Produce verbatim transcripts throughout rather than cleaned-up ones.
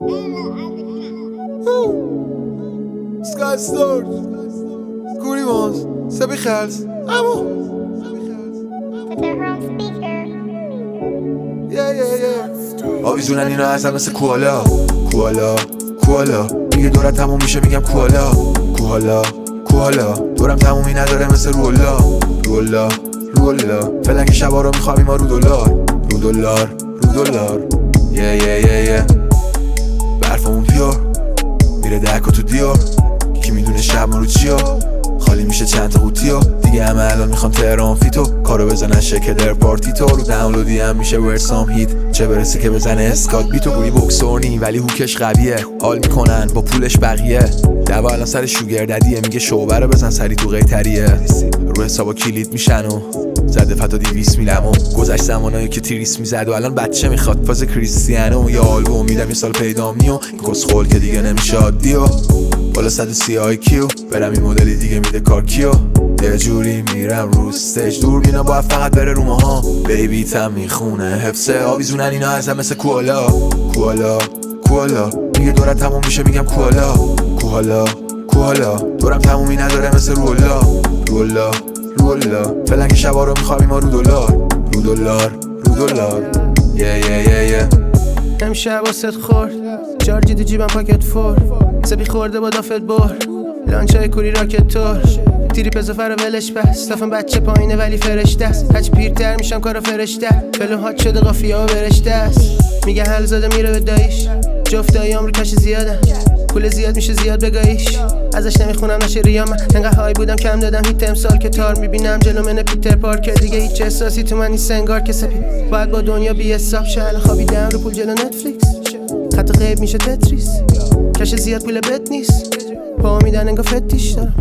Sky Stars Guri Mons Sebi Khals Amo Yeah yeah yeah آویزونن اینا ازم مثل کوالا کوالا کوالا میگه دورت تموم میشه میگم کوالا کوالا کوالا دورم تمومی نداره مثل رولا رولا رولا فعلا که شبا رو میخوابیم ما رو دلار رو دلار رو دلار یه یه یه یه برفمون پیور میره دکا تو دیار کی میدونه شب ما رو چیا خالی میشه چند تا قوطیو دیگه همه الان میخوان تهران فیتو کارو بزنن شکل در پارتی تو رو دانلودی هم میشه ورسام هیت چه برسه که بزنه اسکات بیتو گوری بوکسورنی ولی هوکش قویه حال میکنن با پولش بقیه دوا الان سر شوگر ددیه میگه شعبه رو بزن سری تو قیتریه رو حسابا کلید میشن و زده فتا دیویس میلم و گذشت زمانایی که تیریس میزد و الان بچه میخواد فاز کریستیانو یا آلبوم میدم یه سال پیدام نیو کسخول که دیگه نمیشه عادیو بالا صد و سی آی کیو برم این مدلی دیگه میده کار کیو یه جوری میرم رو استیج دور بینا باید فقط بره رو ماها بیبی تم میخونه حفظه آویزونن اینا ازم مثل کوالا کوالا کوالا میگه دورت تموم میشه میگم کوالا کوالا کوالا دورم تمومی نداره مثل رولا رولا رولا فعلا که شبا رو میخوابیم ما رو دلار رو دلار رو دلار یه یه یه یه امشب واسه خورد جارجی تو جیبم پاکت فور سبی خورده با دافت بر لانچای کوری راکت تور تیری پزوفر و ولش بس تافم بچه پایینه ولی فرشته است هرچی پیرتر میشم کارا فرشته فلو هات شده قافیه ها برشته است میگه حل زاده میره به دایش جفت دایی آمریکاش زیادم پول زیاد میشه زیاد بگاهیش ازش نمیخونم نشه ریام من انقدر های بودم کم دادم هیت امسال که تار میبینم جلو من پیتر پارکر دیگه هیچ احساسی تو من نیست انگار که سپی باید با دنیا بی حساب شه الان خوابیدم رو پول جلو نتفلیکس خط غیب میشه تتریس کش زیاد پول بت نیست پا میدن انگار فتیش دارم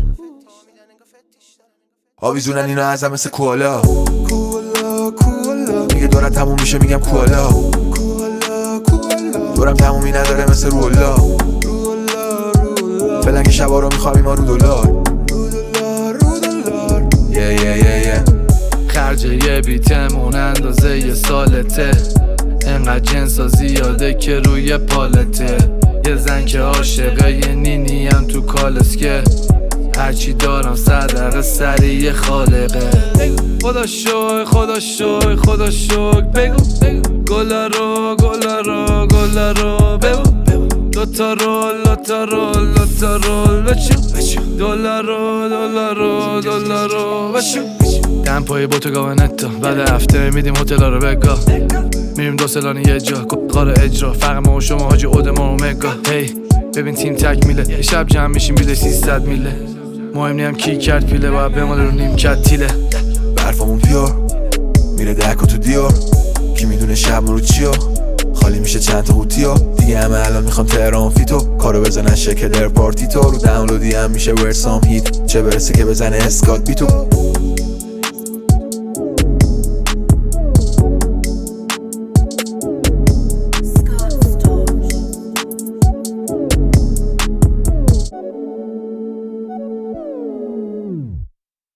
آویزونن اینا ازم مثل کوالا کوالا کوالا میگه دورت تموم میشه میگم کوالا کوالا کوالا دورم تمومی نداره مثل رولا رولا رولا فعلا که شبا رو میخوابیم ما رو دلار رو دلار رو دلار یه یه یه یه خرجه یه بیتمون اندازه یه سالته انقدر جنسا زیاده که روی پالته یه زن که عاشقه یه نینی هم تو کالسکه هرچی دارم صدقه سریع خالقه خدا شوی خدا شوی خدا شوی بگو گلا رو گلا رو گلا رو بگو دوتا رول دوتا رول دوتا رول بچو دلار رو دلار رو دلار رو بچو دم پای بوتو گاونتا بعد هفته میدیم هتل رو بگا میریم دو سلانی یه جا قار اجرا فرق ما و شما حاجی اودمان اومگا هی ببین تیم تک میله یه شب جمع میشیم بیله سیصد میله مهم نیم کی کرد پیله باید بماله رو نیم کت تیله برفمون پیور میره دکا تو دیار کی میدونه شب ما رو چیا خالی میشه چند تا قوطیو دیگه همه الان میخوان تهران فیتو کارو بزنن شکل در پارتی تو رو دانلودی هم میشه ورسام هیت چه برسه که بزنه اسکات بیتو